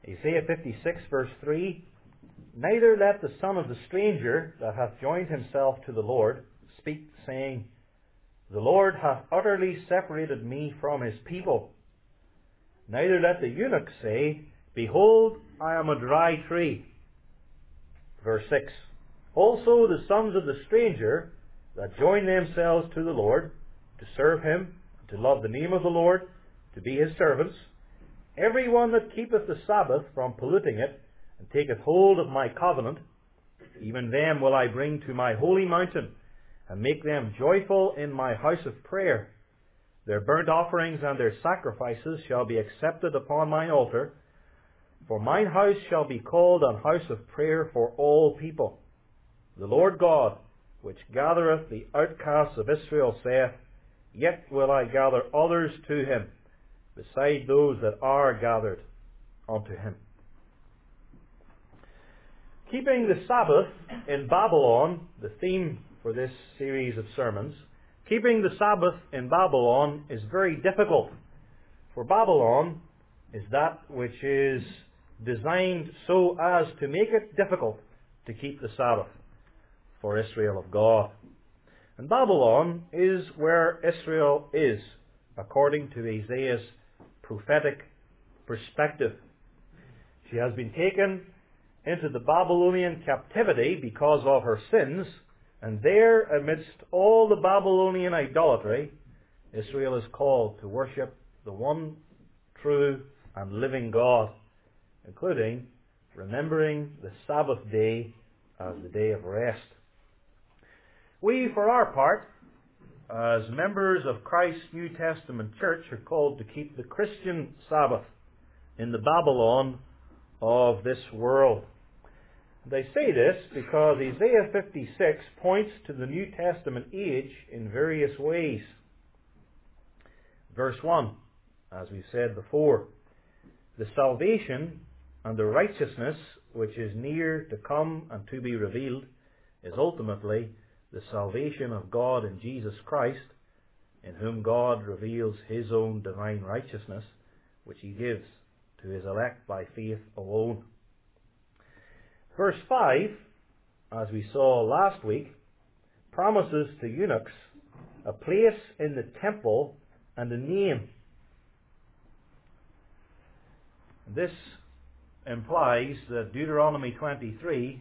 Isaiah 56 verse 3, Neither let the son of the stranger that hath joined himself to the Lord speak, saying, The Lord hath utterly separated me from his people. Neither let the eunuch say, Behold, I am a dry tree. Verse 6, Also the sons of the stranger that join themselves to the Lord, to serve him, to love the name of the Lord, to be his servants, every one that keepeth the Sabbath from polluting it, and taketh hold of my covenant, even them will I bring to my holy mountain, and make them joyful in my house of prayer. Their burnt offerings and their sacrifices shall be accepted upon mine altar, for mine house shall be called an house of prayer for all people. The Lord God, which gathereth the outcasts of Israel, saith, Yet will I gather others to him, beside those that are gathered unto him. Keeping the Sabbath in Babylon, the theme for this series of sermons, keeping the Sabbath in Babylon is very difficult. For Babylon is that which is designed so as to make it difficult to keep the Sabbath for Israel of God. And Babylon is where Israel is, according to Isaiah's prophetic perspective. She has been taken into the Babylonian captivity because of her sins, and there, amidst all the Babylonian idolatry, Israel is called to worship the one true and living God, including remembering the Sabbath day as the day of rest. We, for our part, as members of Christ's New Testament church, are called to keep the Christian Sabbath in the Babylon of this world. They say this because Isaiah 56 points to the New Testament age in various ways. Verse 1, as we said before, the salvation and the righteousness which is near to come and to be revealed is ultimately the salvation of God in Jesus Christ, in whom God reveals his own divine righteousness, which he gives to his elect by faith alone. Verse 5, as we saw last week, promises to eunuchs a place in the temple and a name. This implies that Deuteronomy 23,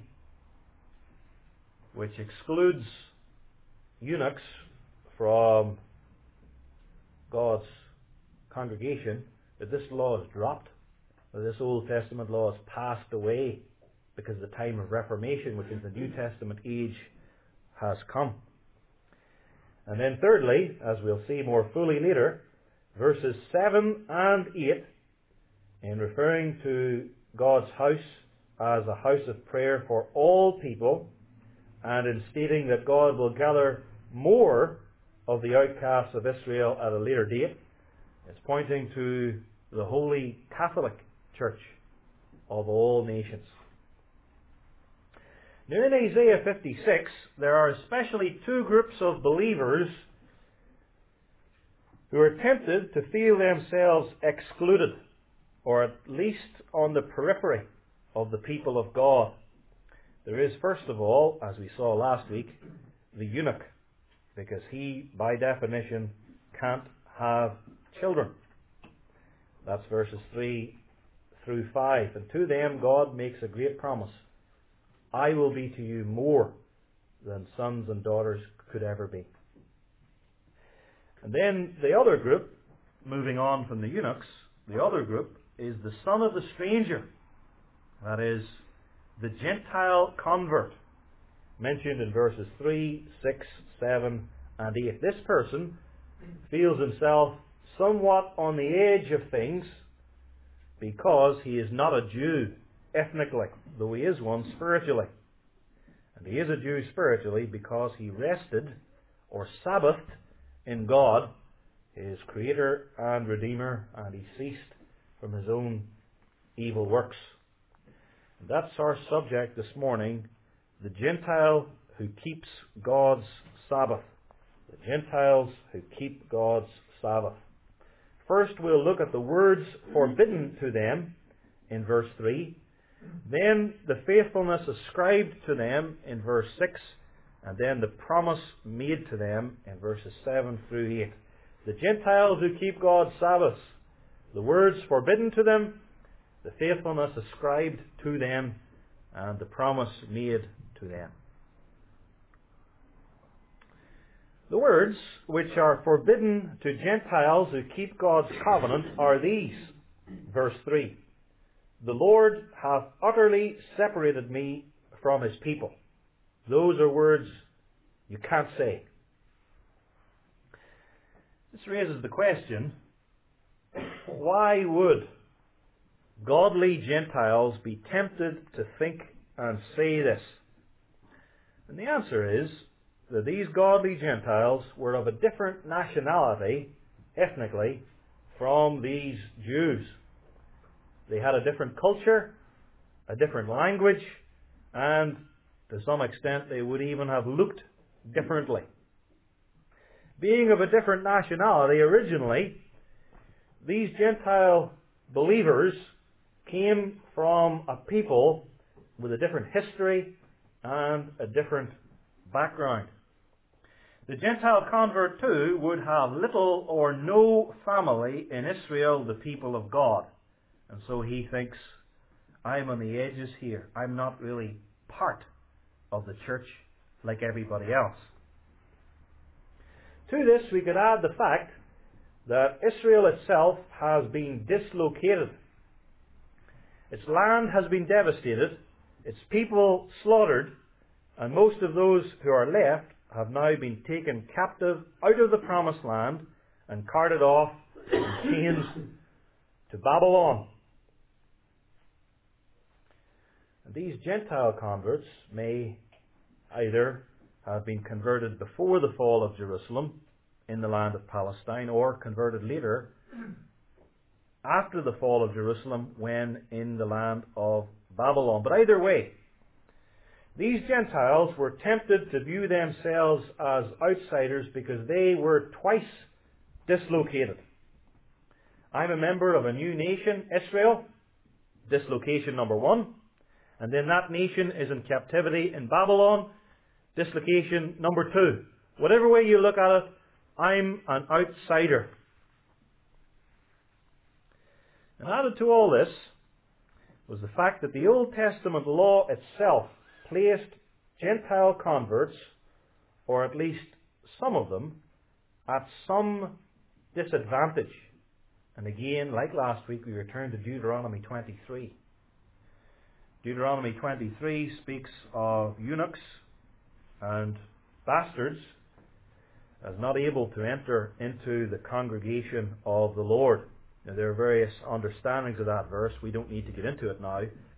which excludes eunuchs from God's congregation, that this law is dropped, that this Old Testament law has passed away, because the time of Reformation, which is the New Testament age, has come. And then thirdly, as we'll see more fully later, verses 7 and 8, in referring to God's house as a house of prayer for all people, and in stating that God will gather more of the outcasts of Israel at a later date, it's pointing to the Holy Catholic Church of all nations. Now in Isaiah 56, there are especially two groups of believers who are tempted to feel themselves excluded, or at least on the periphery of the people of God. There is, first of all, as we saw last week, the eunuch, because he, by definition, can't have children. That's verses 3 through 5. And to them God makes a great promise. I will be to you more than sons and daughters could ever be. And then the other group, moving on from the eunuchs, the other group is the son of the stranger. That is, the Gentile convert, mentioned in verses 3, 6, 7, and 8. This person feels himself somewhat on the edge of things because he is not a Jew ethnically, though he is one spiritually. And he is a Jew spiritually because he rested or Sabbathed in God, his Creator and Redeemer, and he ceased from his own evil works. And that's our subject this morning, the Gentile who keeps God's Sabbath. The Gentiles who keep God's Sabbath. First, we'll look at the words forbidden to them in verse 3, then the faithfulness ascribed to them in verse 6, and then the promise made to them in verses 7 through 8. The Gentiles who keep God's Sabbaths, the words forbidden to them, the faithfulness ascribed to them, and the promise made to them. The words which are forbidden to Gentiles who keep God's covenant are these. Verse 3. The Lord hath utterly separated me from his people. Those are words you can't say. This raises the question, why would godly Gentiles be tempted to think and say this? And the answer is that these godly Gentiles were of a different nationality, ethnically, from these Jews. They had a different culture, a different language, and to some extent they would even have looked differently. Being of a different nationality originally, these Gentile believers came from a people with a different history and a different background. The Gentile convert too would have little or no family in Israel, the people of God. And so he thinks, I'm on the edges here. I'm not really part of the church like everybody else. To this we could add the fact that Israel itself has been dislocated. Its land has been devastated, its people slaughtered, and most of those who are left have now been taken captive out of the promised land and carted off in chains to Babylon. And these Gentile converts may either have been converted before the fall of Jerusalem in the land of Palestine, or converted later after the fall of Jerusalem when in the land of Babylon. But either way, these Gentiles were tempted to view themselves as outsiders because they were twice dislocated. I'm a member of a new nation, Israel, dislocation number 1. And then that nation is in captivity in Babylon, dislocation number 2. Whatever way you look at it, I'm an outsider. And added to all this was the fact that the Old Testament law itself placed Gentile converts, or at least some of them, at some disadvantage. And again, like last week, we return to Deuteronomy 23. Deuteronomy 23 speaks of eunuchs and bastards as not able to enter into the congregation of the Lord. Now, there are various understandings of that verse. We don't need to get into it now.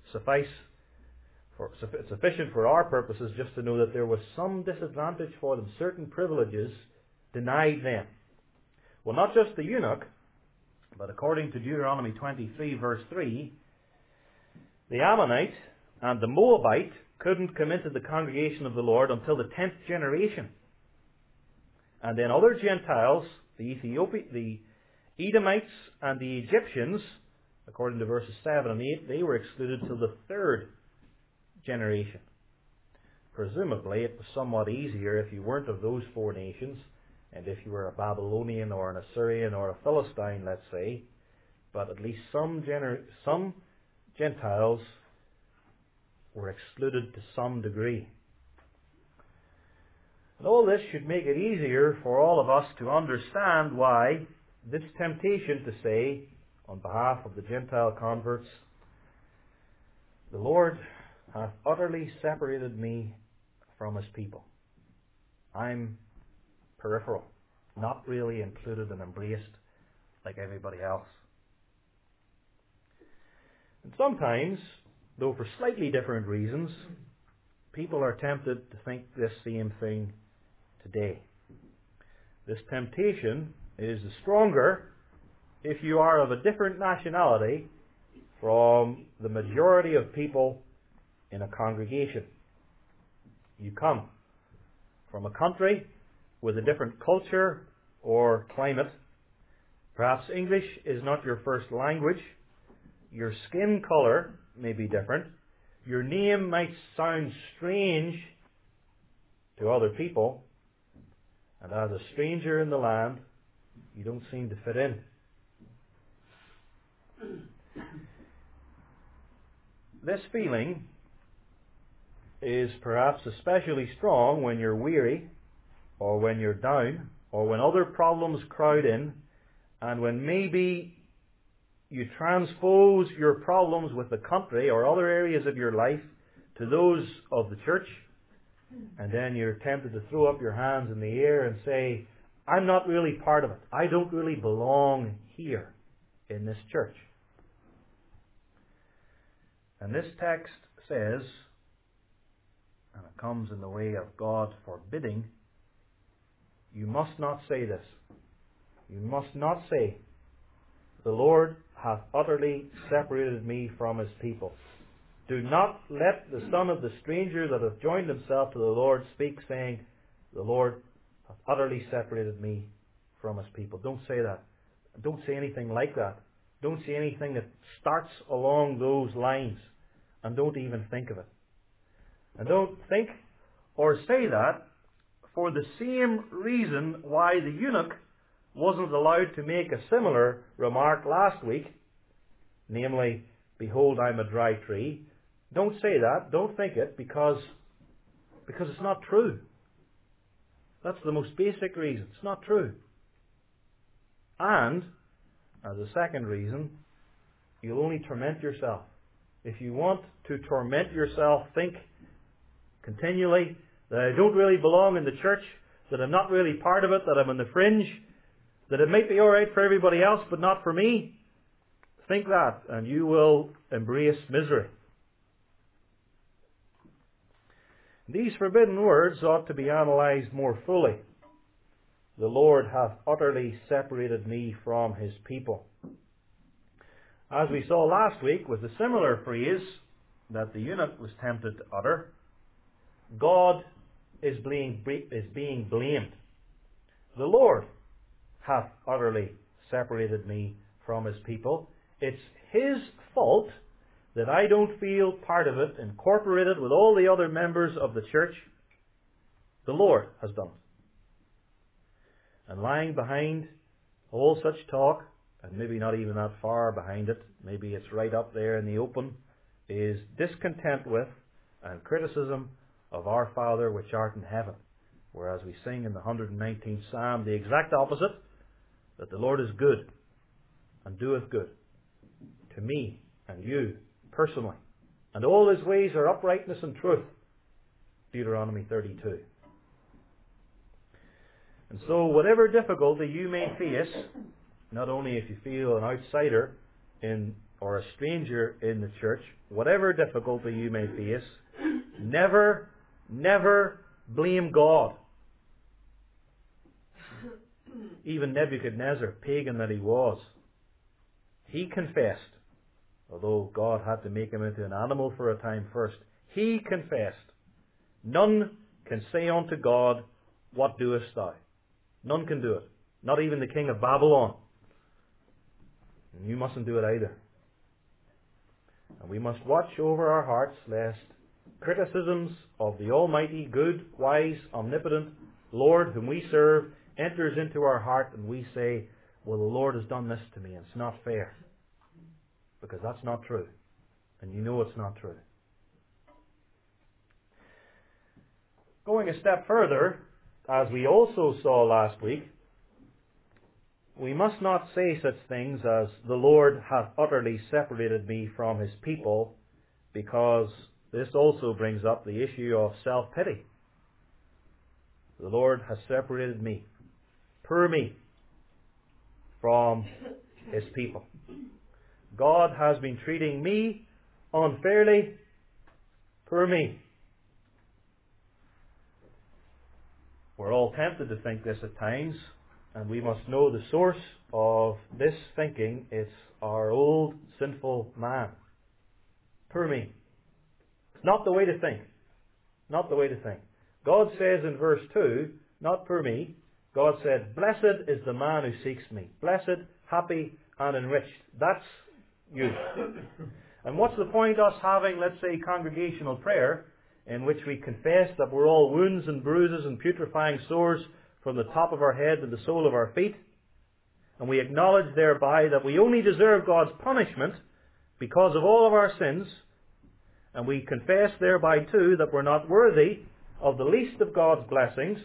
Sufficient for our purposes just to know that there was some disadvantage for them, certain privileges denied them. Well, not just the eunuch, but according to Deuteronomy 23 verse 3, the Ammonite and the Moabite couldn't come into the congregation of the Lord until the 10th generation. And then other Gentiles, the Edomites and the Egyptians, according to verses 7 and 8, they were excluded till the 3rd generation. Presumably it was somewhat easier if you weren't of those 4 nations, and if you were a Babylonian or an Assyrian or a Philistine, let's say. But at least some Gentiles were excluded to some degree. And all this should make it easier for all of us to understand why this temptation to say, on behalf of the Gentile converts, the Lord hath utterly separated me from his people. I'm peripheral, not really included and embraced like everybody else. And sometimes, though for slightly different reasons, people are tempted to think this same thing today. This temptation is stronger if you are of a different nationality from the majority of people in a congregation. You come from a country with a different culture or climate. Perhaps English is not your first language. Your skin color may be different. Your name might sound strange to other people. And as a stranger in the land, you don't seem to fit in. This feeling is perhaps especially strong when you're weary, or when you're down, or when other problems crowd in, and when maybe you transpose your problems with the country or other areas of your life to those of the church, and then you're tempted to throw up your hands in the air and say, I'm not really part of it. I don't really belong here in this church. And this text says, and it comes in the way of God forbidding, you must not say this. You must not say, the Lord hath utterly separated me from his people. Do not let the son of the stranger that hath joined himself to the Lord speak, saying, the Lord hath utterly separated me from his people. Don't say that. Don't say anything like that. Don't say anything that starts along those lines. And don't even think of it. And don't think or say that for the same reason why the eunuch wasn't allowed to make a similar remark last week, namely, behold, I'm a dry tree. Don't say that, don't think it, because it's not true. That's the most basic reason. It's not true. And, as a second reason, you'll only torment yourself. If you want to torment yourself, think continually that I don't really belong in the church, that I'm not really part of it, that I'm on the fringe, that it might be alright for everybody else, but not for me. Think that, and you will embrace misery. These forbidden words ought to be analysed more fully. The Lord hath utterly separated me from his people. As we saw last week with a similar phrase that the eunuch was tempted to utter, God is being blamed. The Lord hath utterly separated me from his people. It's his fault that I don't feel part of it, incorporated with all the other members of the church. The Lord has done it. And lying behind all such talk, and maybe not even that far behind it, maybe it's right up there in the open, is discontent with and criticism of our Father which art in heaven. Whereas we sing in the 119th Psalm the exact opposite, that the Lord is good and doeth good to me and you personally. And all his ways are uprightness and truth. Deuteronomy 32. And so whatever difficulty you may face, not only if you feel an outsider or a stranger in the church, whatever difficulty you may face, never blame God. Even Nebuchadnezzar, pagan that he was, he confessed, although God had to make him into an animal for a time first, he confessed, none can say unto God, what doest thou? None can do it. Not even the king of Babylon. And you mustn't do it either. And we must watch over our hearts lest criticisms of the Almighty, good, wise, omnipotent Lord whom we serve enters into our heart and we say, well, the Lord has done this to me and it's not fair. Because that's not true. And you know it's not true. Going a step further, as we also saw last week, we must not say such things as, the Lord hath utterly separated me from his people, because this also brings up the issue of self-pity. The Lord has separated me, poor me, from his people. God has been treating me unfairly, poor me. We're all tempted to think this at times, and we must know the source of this thinking. It's our old sinful man. Poor me. It's not the way to think. Not the way to think. God says in verse 2, not poor me, God said, blessed is the man who seeks me. Blessed, happy, and enriched. That's use. And what's the point us having, let's say, congregational prayer, in which we confess that we're all wounds and bruises and putrefying sores from the top of our head to the sole of our feet, and we acknowledge thereby that we only deserve God's punishment because of all of our sins, and we confess thereby too that we're not worthy of the least of God's blessings,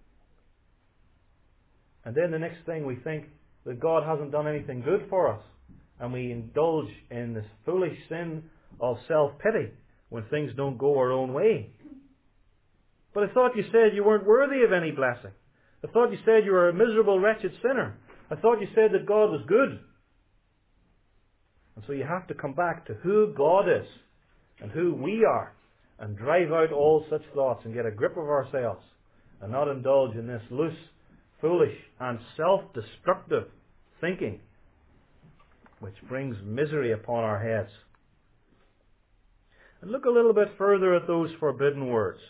and then the next thing we think that God hasn't done anything good for us, and we indulge in this foolish sin of self-pity when things don't go our own way. But I thought you said you weren't worthy of any blessing. I thought you said you were a miserable, wretched sinner. I thought you said that God was good. And so you have to come back to who God is and who we are, and drive out all such thoughts and get a grip of ourselves, and not indulge in this loose, foolish and self-destructive thinking which brings misery upon our heads. And look a little bit further at those forbidden words.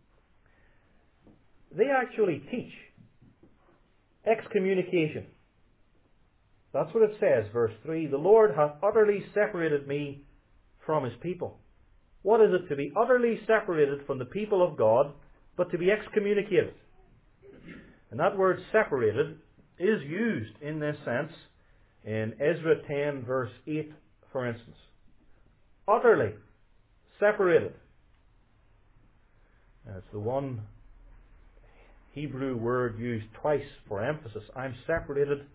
They actually teach excommunication. That's what it says, verse 3. The Lord hath utterly separated me from His people. What is it to be utterly separated from the people of God, but to be excommunicated? And that word separated is used in this sense in Ezra 10 verse 8, for instance. Utterly separated. And it's the one Hebrew word used twice for emphasis. I'm separated,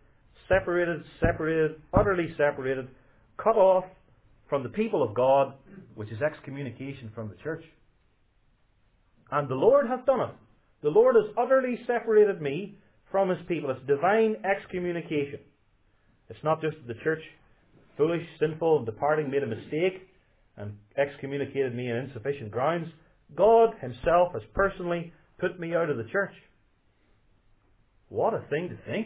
utterly separated, cut off from the people of God, which is excommunication from the church. And the Lord hath done it. The Lord has utterly separated me from His people. It's divine excommunication. It's not just the church, foolish, sinful, and departing, made a mistake and excommunicated me on insufficient grounds. God Himself has personally put me out of the church. What a thing to think.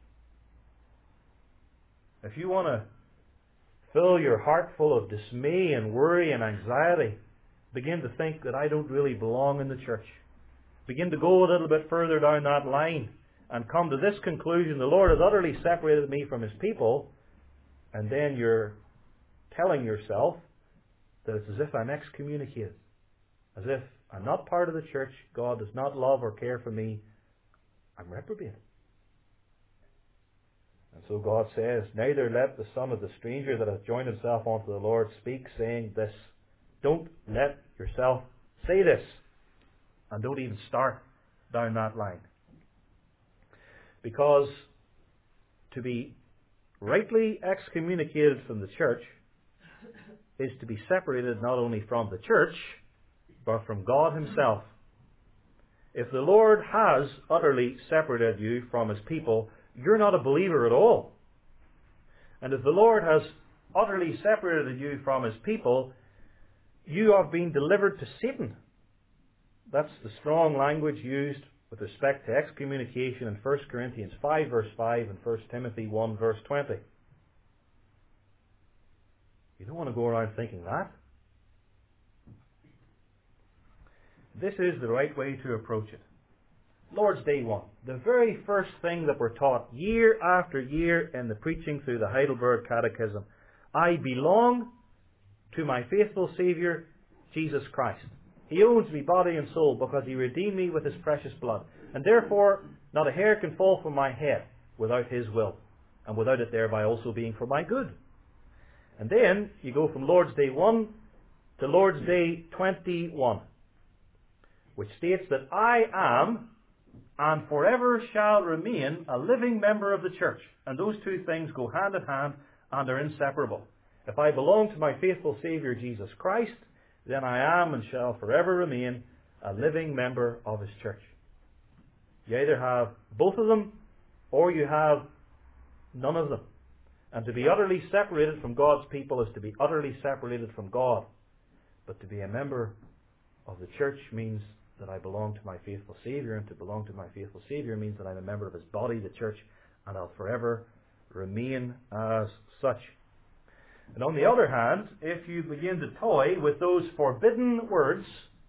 If you want to fill your heart full of dismay and worry and anxiety, begin to think that I don't really belong in the church. Begin to go a little bit further down that line and come to this conclusion: the Lord has utterly separated me from His people, and then you're telling yourself that it's as if I'm excommunicated, as if I'm not part of the church, God does not love or care for me, I'm reprobate. And so God says, neither let the son of the stranger that hath joined himself unto the Lord speak, saying this. Don't let yourself say this. And don't even start down that line. Because to be rightly excommunicated from the church is to be separated not only from the church, but from God Himself. If the Lord has utterly separated you from His people, you're not a believer at all. And if the Lord has utterly separated you from His people, you have been delivered to Satan. That's the strong language used with respect to excommunication in 1 Corinthians 5 verse 5 and 1 Timothy 1 verse 20. You don't want to go around thinking that. This is the right way to approach it. Lord's Day 1. The very first thing that we're taught year after year in the preaching through the Heidelberg Catechism. I belong to my faithful Saviour, Jesus Christ. He owns me body and soul because He redeemed me with His precious blood. And therefore, not a hair can fall from my head without His will, and without it thereby also being for my good. And then you go from Lord's Day 1 to Lord's Day 21, which states that I am and forever shall remain a living member of the church. And those two things go hand in hand and are inseparable. If I belong to my faithful Saviour Jesus Christ, then I am and shall forever remain a living member of His church. You either have both of them, or you have none of them. And to be utterly separated from God's people is to be utterly separated from God. But to be a member of the church means that I belong to my faithful Saviour, and to belong to my faithful Saviour means that I'm a member of His body, the church, and I'll forever remain as such. And on the other hand, if you begin to toy with those forbidden words,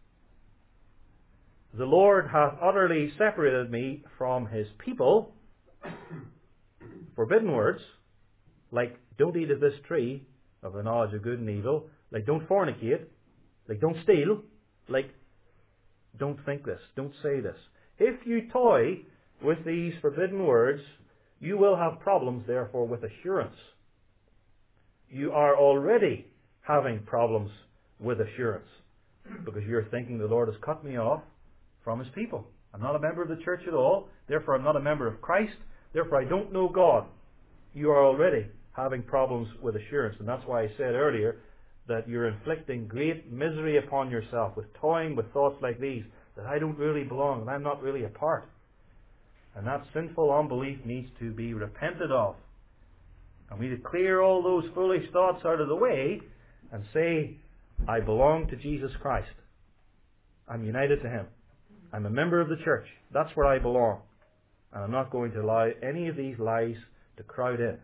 the Lord hath utterly separated me from His people, forbidden words, like don't eat of this tree, of the knowledge of good and evil, like don't fornicate, like don't steal, like don't think this, don't say this. If you toy with these forbidden words, you will have problems, therefore, with assurance. You are already having problems with assurance because you're thinking the Lord has cut me off from His people. I'm not a member of the church at all, therefore I'm not a member of Christ, therefore I don't know God. You are already having problems with assurance, and that's why I said earlier that you're inflicting great misery upon yourself with toying with thoughts like these, that I don't really belong and I'm not really a part. And that sinful unbelief needs to be repented of. And we need to clear all those foolish thoughts out of the way and say, I belong to Jesus Christ. I'm united to Him. I'm a member of the church. That's where I belong. And I'm not going to allow any of these lies to crowd in.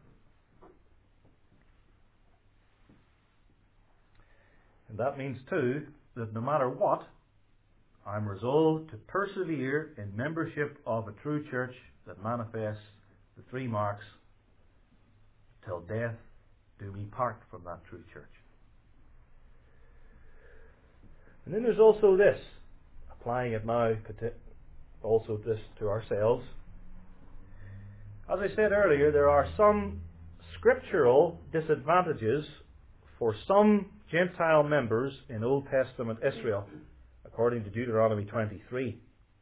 And that means too that no matter what, I'm resolved to persevere in membership of a true church that manifests the three marks till death do me part from that true church. And then there's also this, applying it now also this to ourselves. As I said earlier, there are some scriptural disadvantages for some Gentile members in Old Testament Israel, according to Deuteronomy 23.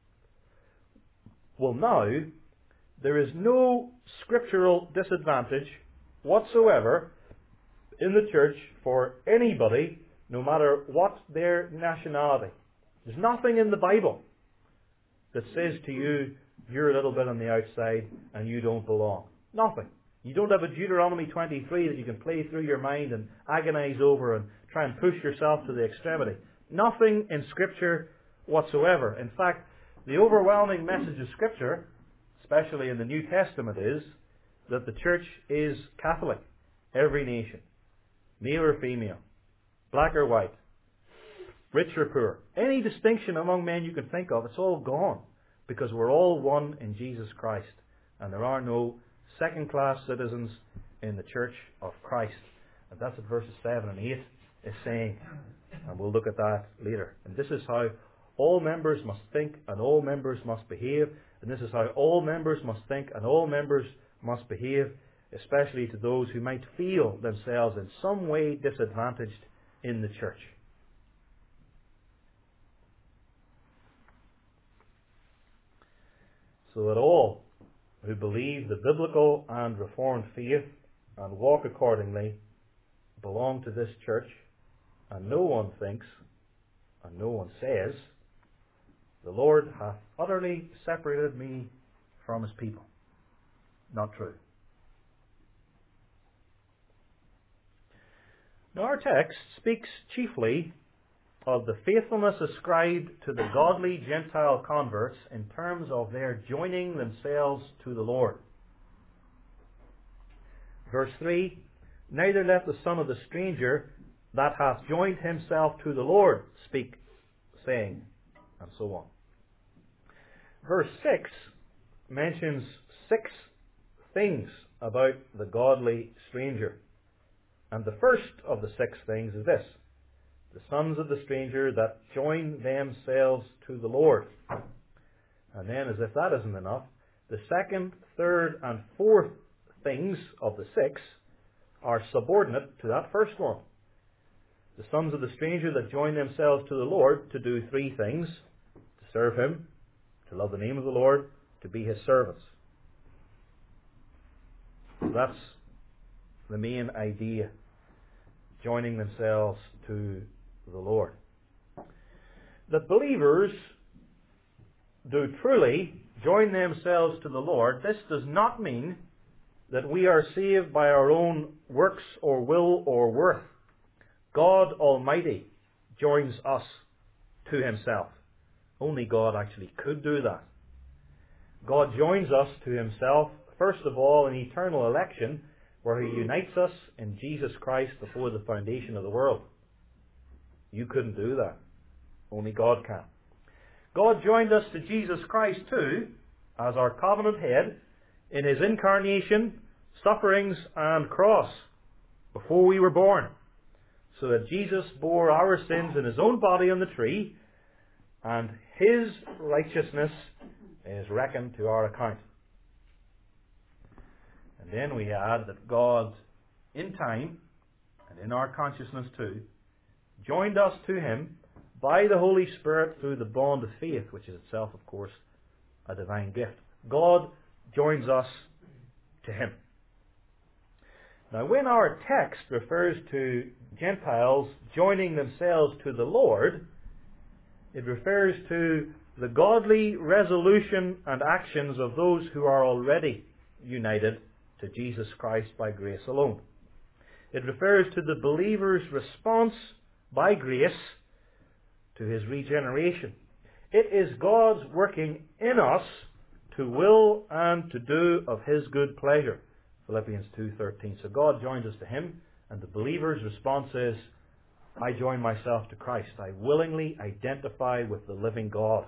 Well, now, there is no scriptural disadvantage whatsoever in the church for anybody, no matter what their nationality. There's nothing in the Bible that says to you, you're a little bit on the outside and you don't belong. Nothing. You don't have a Deuteronomy 23 that you can play through your mind and agonize over and try and push yourself to the extremity. Nothing in Scripture whatsoever. In fact, the overwhelming message of Scripture, especially in the New Testament, is that the church is Catholic. Every nation. Male or female. Black or white. Rich or poor. Any distinction among men you can think of, it's all gone. Because we're all one in Jesus Christ. And there are no second-class citizens in the church of Christ. And that's what verses 7 and 8 is saying. And we'll look at that later. And this is how all members must think and all members must behave. And this is how all members must think and all members must behave, especially to those who might feel themselves in some way disadvantaged in the church. So that all who believe the biblical and reformed faith and walk accordingly belong to this church, and no one thinks and no one says, the Lord hath utterly separated me from His people. Not true. Now our text speaks chiefly of the faithfulness ascribed to the godly Gentile converts in terms of their joining themselves to the Lord. Verse 3, neither let the son of the stranger that hath joined himself to the Lord speak, saying, and so on. Verse 6 mentions 6 things about the godly stranger. And the first of the 6 things is this: the sons of the stranger that join themselves to the Lord. And then, as if that isn't enough, the second, third, and fourth things of the 6 are subordinate to that first one. The sons of the stranger that join themselves to the Lord to do 3 things: to serve Him, to love the name of the Lord, to be His servants. So that's the main idea: joining themselves to the Lord. That believers do truly join themselves to the Lord, this does not mean that we are saved by our own works or will or worth. God Almighty joins us to Himself. Only God actually could do that. God joins us to Himself, first of all, in eternal election, where He unites us in Jesus Christ before the foundation of the world. You couldn't do that. Only God can. God joined us to Jesus Christ too, as our covenant head, in His incarnation, sufferings, and cross. before we were born, so that Jesus bore our sins in his own body on the tree, and his righteousness is reckoned to our account. And then we add that God, in time, and in our consciousness too, joined us to him by the Holy Spirit through the bond of faith, which is itself, of course, a divine gift. God joins us to him. Now, when our text refers to Gentiles joining themselves to the Lord, it refers to the godly resolution and actions of those who are already united to Jesus Christ by grace alone. It refers to the believer's response by grace to his regeneration. It is God's working in us to will and to do of his good pleasure. Philippians 2:13. So God joins us to him, and the believer's response is, I join myself to Christ. I willingly identify with the living God.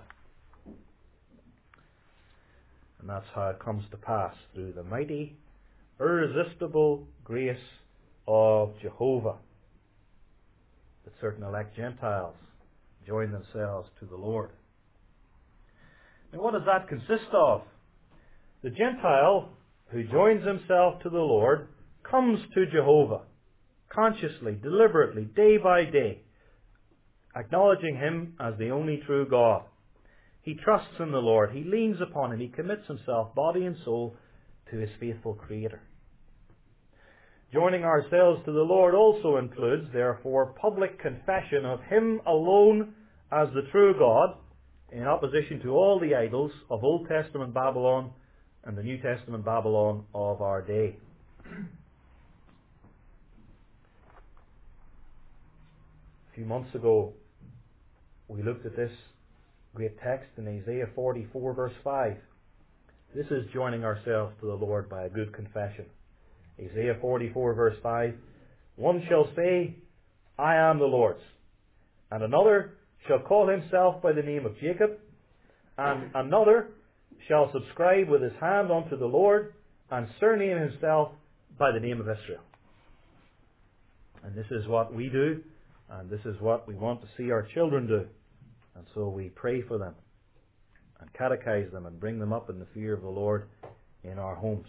And that's how it comes to pass, through the mighty, irresistible grace of Jehovah, that certain elect Gentiles join themselves to the Lord. Now, what does that consist of? The Gentile who joins himself to the Lord comes to Jehovah, consciously, deliberately, day by day, acknowledging him as the only true God. He trusts in the Lord. He leans upon him. He commits himself, body and soul, to his faithful Creator. Joining ourselves to the Lord also includes, therefore, public confession of him alone as the true God, in opposition to all the idols of Old Testament Babylon and the New Testament Babylon of our day. A few months ago, we looked at this great text in Isaiah 44 verse 5. This is joining ourselves to the Lord by a good confession. Isaiah 44 verse 5. One shall say, I am the Lord's, and another shall call himself by the name of Jacob, and another shall subscribe with his hand unto the Lord, and surname himself by the name of Israel. And this is what we do, and this is what we want to see our children do. And so we pray for them, and catechize them, and bring them up in the fear of the Lord in our homes.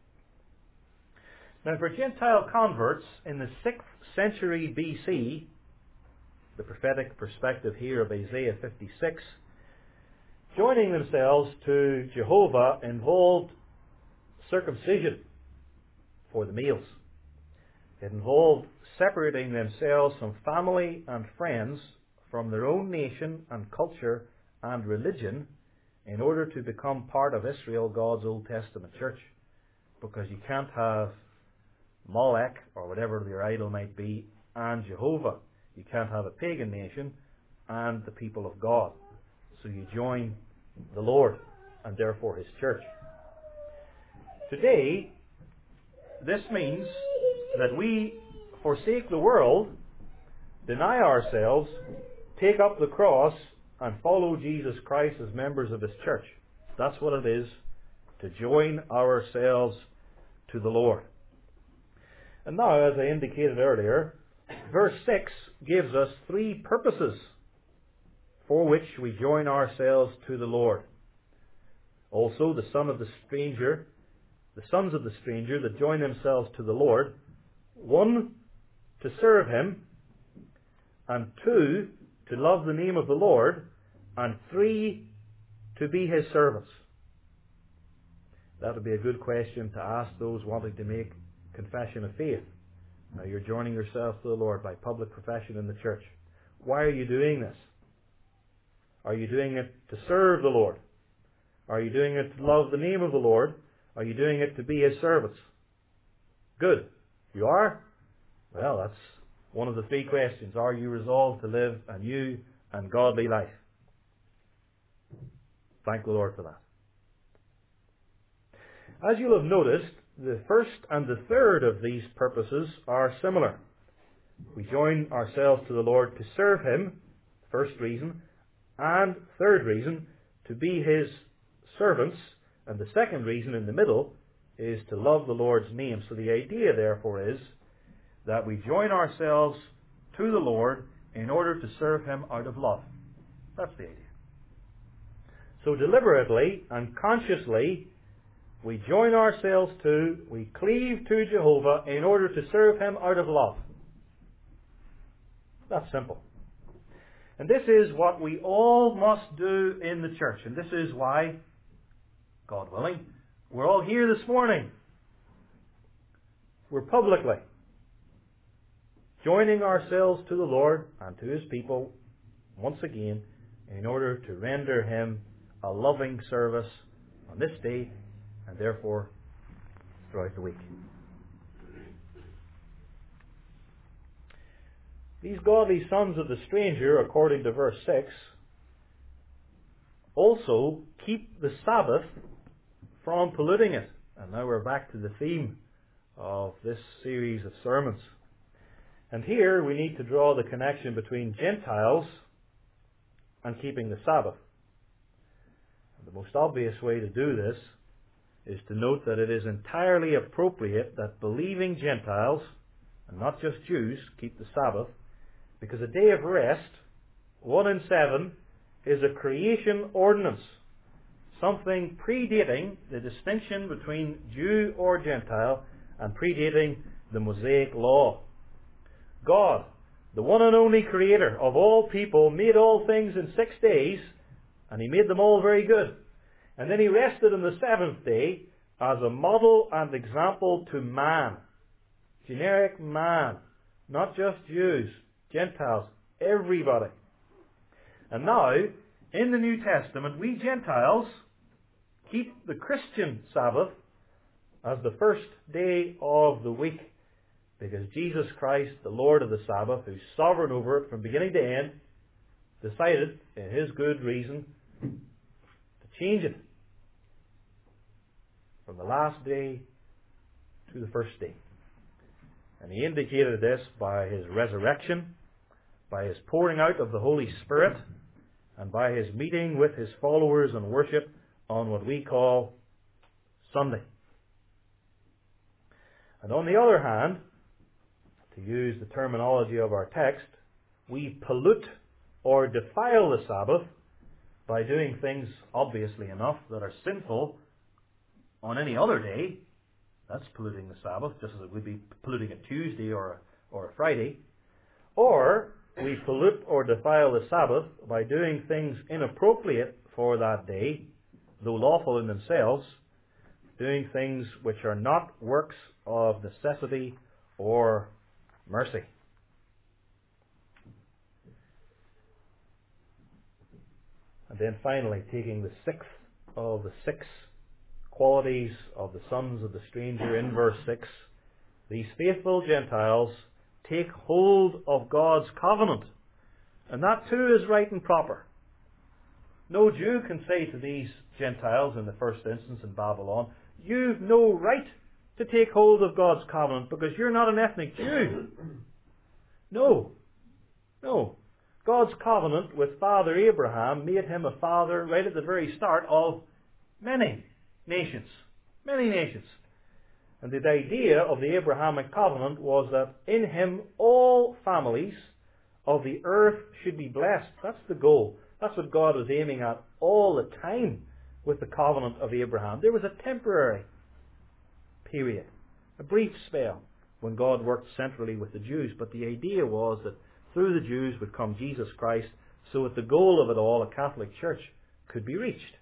Now, for Gentile converts in the 6th century BC, the prophetic perspective here of Isaiah 56, joining themselves to Jehovah involved circumcision for the males. It involved separating themselves from family and friends, from their own nation and culture and religion, in order to become part of Israel, God's Old Testament church. Because you can't have Molech, or whatever their idol might be, and Jehovah. You can't have a pagan nation and the people of God. So you join the Lord, and therefore his church. Today, this means that we forsake the world, deny ourselves, take up the cross, and follow Jesus Christ as members of his church. That's what it is to join ourselves to the Lord. And now, as I indicated earlier, verse 6 gives us 3 purposes for which we join ourselves to the Lord. Also, the sons of the stranger that join themselves to the Lord, 1, to serve him, and 2, to love the name of the Lord, and 3, to be his servants. That would be a good question to ask those wanting to make confession of faith. Now, you're joining yourself to the Lord by public profession in the church. Why are you doing this? Are you doing it to serve the Lord? Are you doing it to love the name of the Lord? Are you doing it to be his servants? Good. You are? Well, that's one of the 3 questions. Are you resolved to live a new and godly life? Thank the Lord for that. As you'll have noticed, the first and the third of these purposes are similar. We join ourselves to the Lord to serve him, first reason, and third reason, to be his servants, and the second reason in the middle is to love the Lord's name. So the idea, therefore, is that we join ourselves to the Lord in order to serve Him out of love. That's the idea. So deliberately and consciously, we join ourselves to, we cleave to Jehovah in order to serve Him out of love. That's simple. And this is what we all must do in the church. And this is why, God willing, we're all here this morning. We're publicly joining ourselves to the Lord and to His people once again in order to render Him a loving service on this day and therefore throughout the week. These godly sons of the stranger, according to verse 6, also keep the Sabbath from polluting it. And now we're back to the theme of this series of sermons. And here we need to draw the connection between Gentiles and keeping the Sabbath. And the most obvious way to do this is to note that it is entirely appropriate that believing Gentiles, and not just Jews, keep the Sabbath, because a day of rest, 1 in 7, is a creation ordinance, something predating the distinction between Jew or Gentile and predating the Mosaic law. God, the one and only Creator of all people, made all things in 6 days, and He made them all very good. And then He rested on the 7th day as a model and example to man. Generic man, not just Jews, Gentiles, everybody. And now, in the New Testament, we Gentiles keep the Christian Sabbath as the first day of the week, because Jesus Christ, the Lord of the Sabbath, who's sovereign over it from beginning to end, decided, in His good reason, to change it from the last day to the first day. And He indicated this by His resurrection, by His pouring out of the Holy Spirit, and by His meeting with His followers in worship on what we call Sunday. And on the other hand, to use the terminology of our text, we pollute or defile the Sabbath by doing things, obviously enough, that are sinful on any other day. That's polluting the Sabbath, just as it would be polluting a Tuesday or a Friday. Or we pollute or defile the Sabbath by doing things inappropriate for that day, though lawful in themselves, doing things which are not works of necessity or mercy. And then finally, taking the 6th of the 6 qualities of the sons of the stranger in verse 6, these faithful Gentiles take hold of God's covenant. And that too is right and proper. No Jew can say to these Gentiles in the first instance in Babylon, you've no right to take hold of God's covenant because you're not an ethnic Jew. No. God's covenant with Father Abraham made him a father right at the very start of many nations. Many nations. And the idea of the Abrahamic covenant was that in him all families of the earth should be blessed. That's the goal. That's what God was aiming at all the time with the covenant of Abraham. There was a temporary period, a brief spell, when God worked centrally with the Jews. But the idea was that through the Jews would come Jesus Christ, so that the goal of it all, a Catholic Church, could be reached.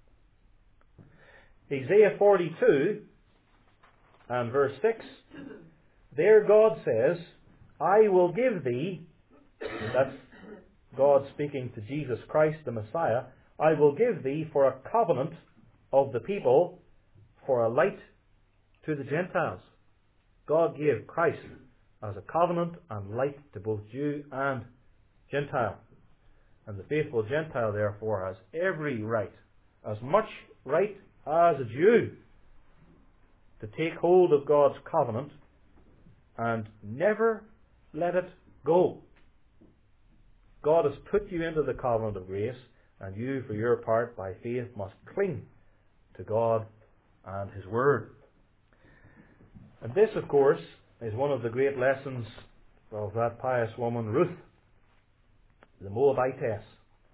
Isaiah 42 and verse 6, there God says, I will give thee, that's God speaking to Jesus Christ the Messiah, I will give thee for a covenant of the people, for a light to the Gentiles. God gave Christ as a covenant and light to both Jew and Gentile. And the faithful Gentile, therefore, has every right, as much right as a Jew, to take hold of God's covenant and never let it go. God has put you into the covenant of grace, and you, for your part, by faith, must cling to God and His Word. And this, of course, is one of the great lessons of that pious woman, Ruth, the Moabitess.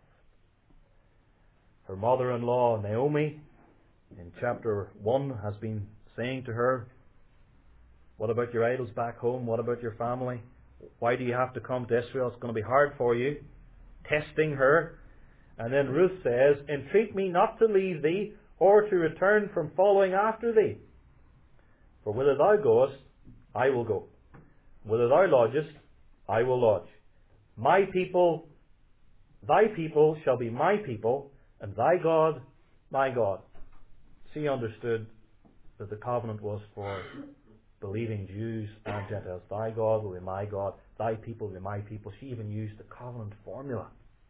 Her mother-in-law, Naomi, in chapter 1, has been saying to her, what about your idols back home? What about your family? Why do you have to come to Israel? It's going to be hard for you. Testing her. And then Ruth says, entreat me not to leave thee, or to return from following after thee. For whither thou goest, I will go. Whither thou lodgest, I will lodge. My people, thy people shall be my people, and thy God, my God. She understood that the covenant was for believing Jews and Gentiles. Thy God will be my God, thy people will be my people. She even used the covenant formula.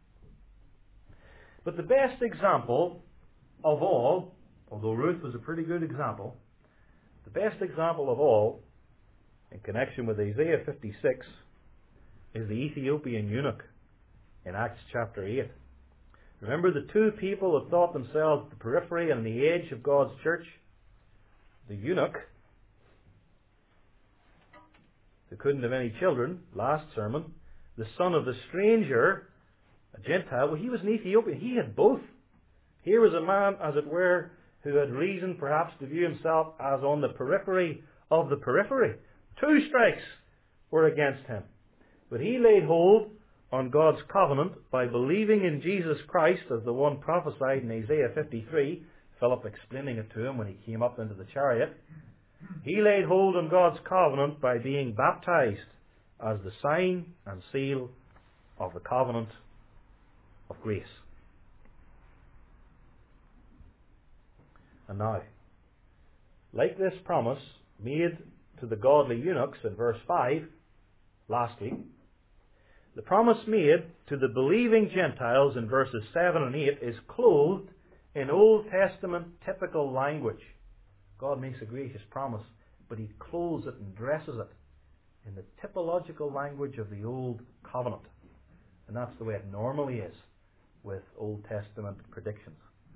But the best example of all, although Ruth was a pretty good example, the best example of all, in connection with Isaiah 56, is the Ethiopian eunuch in Acts chapter 8. Remember the two people that thought themselves the periphery and the edge of God's church? The eunuch, who couldn't have any children, last sermon, the son of the stranger, a Gentile. Well, he was an Ethiopian. He had both. Here was a man, as it were, who had reason perhaps to view himself as on the periphery of the periphery. Two strikes were against him. But he laid hold on God's covenant by believing in Jesus Christ as the one prophesied in Isaiah 53, Philip explaining it to him when he came up into the chariot. He laid hold on God's covenant by being baptized as the sign and seal of the covenant of grace. And now, like this promise made to the godly eunuchs in verse 5 last week, the promise made to the believing Gentiles in verses 7 and 8 is clothed in Old Testament typical language. God makes a gracious promise, but He clothes it and dresses it in the typological language of the Old Covenant. And that's the way it normally is with Old Testament predictions.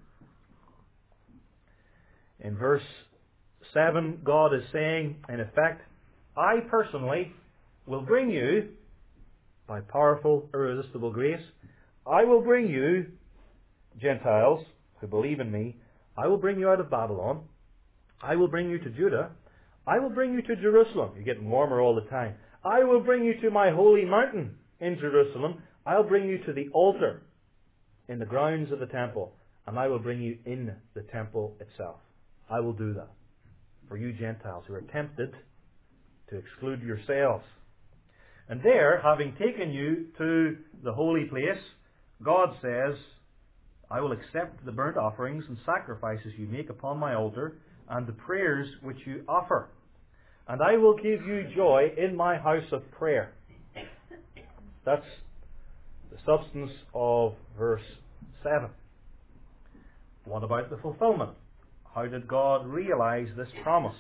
In verse 7, God is saying, in effect, I personally will bring you, by powerful, irresistible grace, I will bring you, Gentiles who believe in me, I will bring you out of Babylon, I will bring you to Judah, I will bring you to Jerusalem. You're getting warmer all the time. I will bring you to my holy mountain in Jerusalem. I'll bring you to the altar in the grounds of the temple, and I will bring you in the temple itself. I will do that for you Gentiles who are tempted to exclude yourselves. And there, having taken you to the holy place, God says, I will accept the burnt offerings and sacrifices you make upon my altar, and the prayers which you offer. And I will give you joy in my house of prayer. That's the substance of verse 7. What about the fulfillment? How did God realize this promise?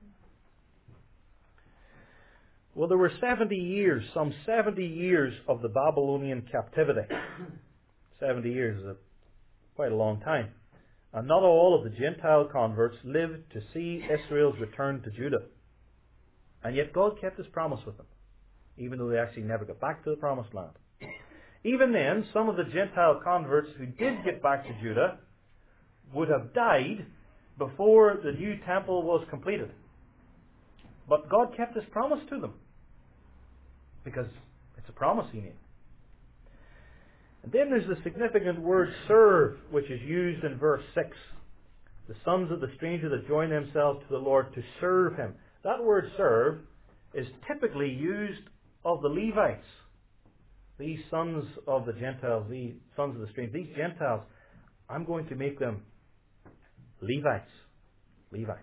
Well, there were 70 years, some 70 years of the Babylonian captivity. 70 years is quite a long time. And not all of the Gentile converts lived to see Israel's return to Judah. And yet God kept His promise with them, even though they actually never got back to the promised land. Even then, some of the Gentile converts who did get back to Judah would have died before the new temple was completed. But God kept His promise to them, because it's a promise He made. And then there's the significant word serve, which is used in verse 6. The sons of the stranger that join themselves to the Lord to serve Him. That word serve is typically used of the Levites. These sons of the Gentiles, these sons of the stranger, these Gentiles, I'm going to make them Levites. Levites.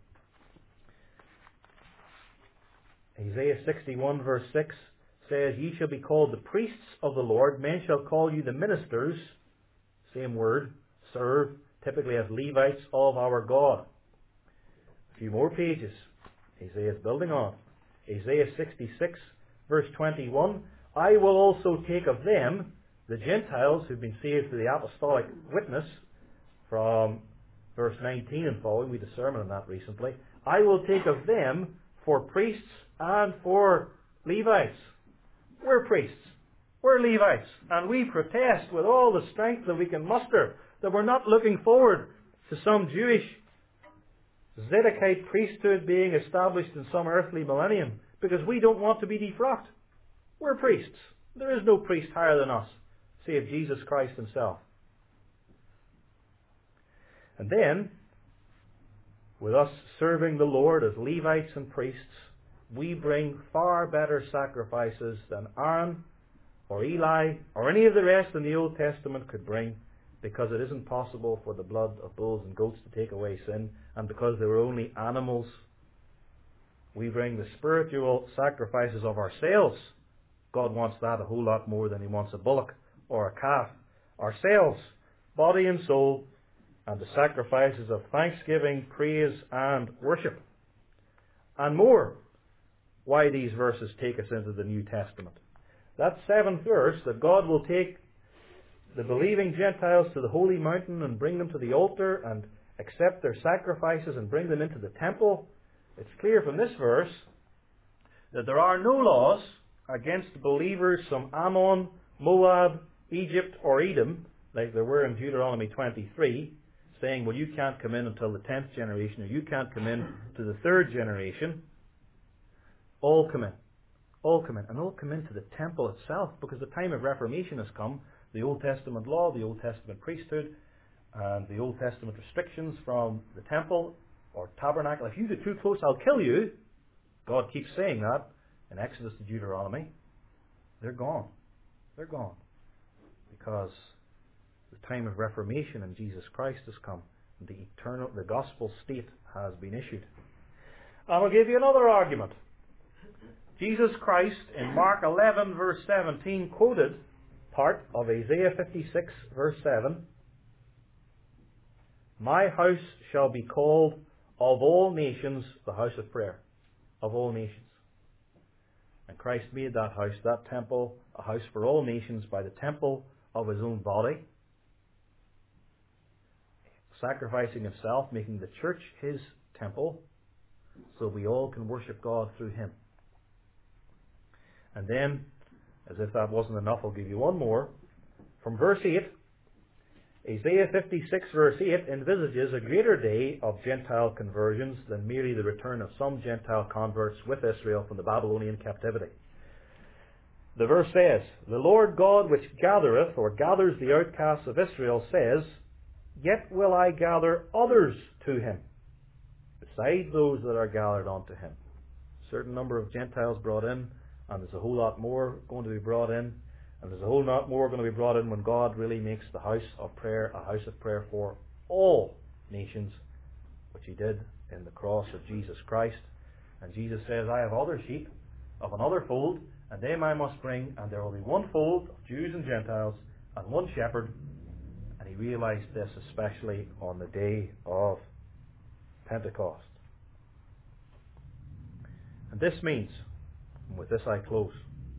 Isaiah 61 verse 6 says, Ye shall be called the priests of the Lord, men shall call you the ministers, same word, serve, typically as Levites of our God. A few more pages. Isaiah is building on. Isaiah 66 verse 21, I will also take of them, the Gentiles who've been saved through the apostolic witness, from verse 19 and following, we did a sermon on that recently, I will take of them for priests and for Levites. We're priests. We're Levites. And we protest with all the strength that we can muster that we're not looking forward to some Jewish Zedekite priesthood being established in some earthly millennium, because we don't want to be defrocked. We're priests. There is no priest higher than us, save Jesus Christ himself. And then, with us serving the Lord as Levites and priests, we bring far better sacrifices than Aaron or Eli or any of the rest in the Old Testament could bring, because it isn't possible for the blood of bulls and goats to take away sin, and because they were only animals. We bring the spiritual sacrifices of ourselves. God wants that a whole lot more than he wants a bullock or a calf. Ourselves, body and soul, and the sacrifices of thanksgiving, praise, and worship. And more, why these verses take us into the New Testament. That 7th verse, that God will take the believing Gentiles to the holy mountain and bring them to the altar and accept their sacrifices and bring them into the temple. It's clear from this verse that there are no laws against believers from Ammon, Moab, Egypt, or Edom, like there were in Deuteronomy 23, saying, well, you can't come in until the 10th generation, or you can't come in to the 3rd generation. All come in. All come in. And all come into the temple itself, because the time of Reformation has come. The Old Testament law, the Old Testament priesthood, and the Old Testament restrictions from the temple or tabernacle. If you get too close, I'll kill you. God keeps saying that in Exodus to Deuteronomy. They're gone. They're gone. Because the time of Reformation in Jesus Christ has come. The gospel state has been issued. I will give you another argument. Jesus Christ in Mark 11 verse 17 quoted part of Isaiah 56 verse 7. My house shall be called of all nations the house of prayer. Of all nations. And Christ made that house, that temple, a house for all nations by the temple of his own body. Sacrificing himself, making the church his temple, so we all can worship God through him. And then, as if that wasn't enough, I'll give you one more. From verse 8, Isaiah 56 verse 8 envisages a greater day of Gentile conversions than merely the return of some Gentile converts with Israel from the Babylonian captivity. The verse says, the Lord God which gathereth or gathers the outcasts of Israel says, yet will I gather others to him, besides those that are gathered unto him. A certain number of Gentiles brought in, and there's a whole lot more going to be brought in, and there's a whole lot more going to be brought in when God really makes the house of prayer a house of prayer for all nations, which he did in the cross of Jesus Christ. And Jesus says, I have other sheep of another fold, and them I must bring, and there will be one fold of Jews and Gentiles, and one shepherd. And he realized this especially on the day of Pentecost. And this means, and with this I close,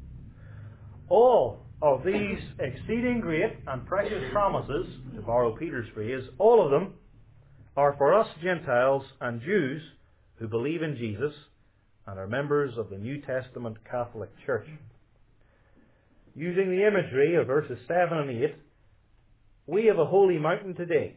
all of these exceeding great and precious promises, to borrow Peter's phrase, all of them are for us Gentiles and Jews who believe in Jesus and are members of the New Testament Catholic Church. Using the imagery of verses 7 and 8, we have a holy mountain today.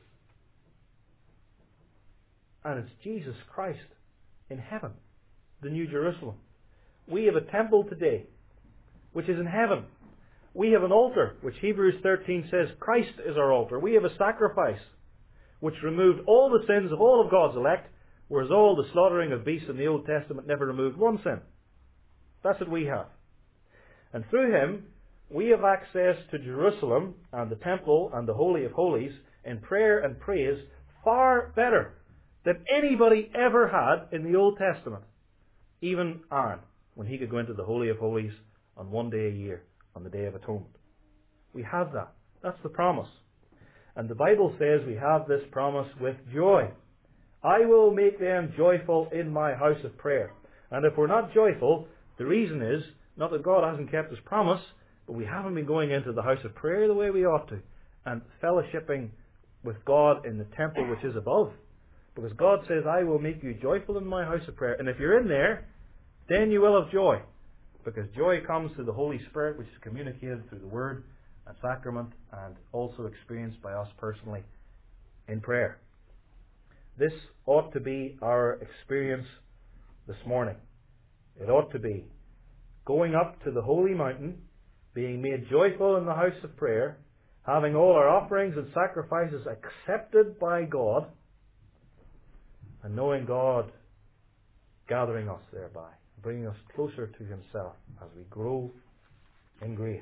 And it's Jesus Christ in heaven, the New Jerusalem. We have a temple today, which is in heaven. We have an altar, which Hebrews 13 says Christ is our altar. We have a sacrifice, which removed all the sins of all of God's elect, whereas all the slaughtering of beasts in the Old Testament never removed one sin. That's what we have. And through him, we have access to Jerusalem and the temple and the Holy of Holies in prayer and praise far better than anybody ever had in the Old Testament. Even Aaron, when he could go into the Holy of Holies on one day a year, on the Day of Atonement. We have that. That's the promise. And the Bible says we have this promise with joy. I will make them joyful in my house of prayer. And if we're not joyful, the reason is not that God hasn't kept his promise, but we haven't been going into the house of prayer the way we ought to, and fellowshipping with God in the temple which is above. Because God says, I will make you joyful in my house of prayer. And if you're in there, then you will have joy, because joy comes through the Holy Spirit, which is communicated through the Word and Sacrament, and also experienced by us personally in prayer. This ought to be our experience this morning. It ought to be going up to the holy mountain, being made joyful in the house of prayer, having all our offerings and sacrifices accepted by God, and knowing God gathering us thereby, bringing us closer to Himself as we grow in grace.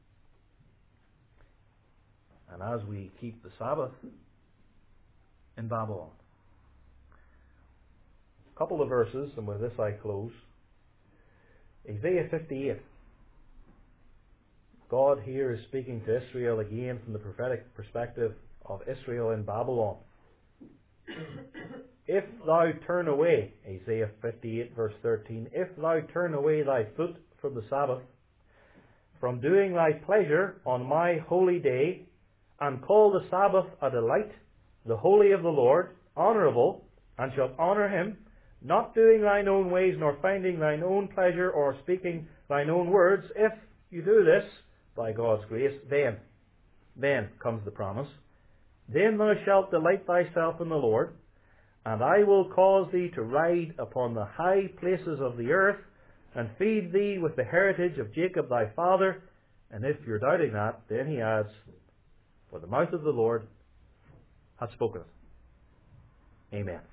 And as we keep the Sabbath in Babylon. A couple of verses, and with this I close. Isaiah 58. God here is speaking to Israel again from the prophetic perspective of Israel in Babylon. If thou turn away, Isaiah 58 verse 13, if thou turn away thy foot from the Sabbath, from doing thy pleasure on my holy day, and call the Sabbath a delight, the holy of the Lord, honourable, and shalt honour Him, not doing thine own ways, nor finding thine own pleasure, or speaking thine own words, if you do this, by God's grace, then comes the promise, then thou shalt delight thyself in the Lord, and I will cause thee to ride upon the high places of the earth, and feed thee with the heritage of Jacob thy father. And if you're doubting that, then he adds, for the mouth of the Lord hath spoken it. Amen.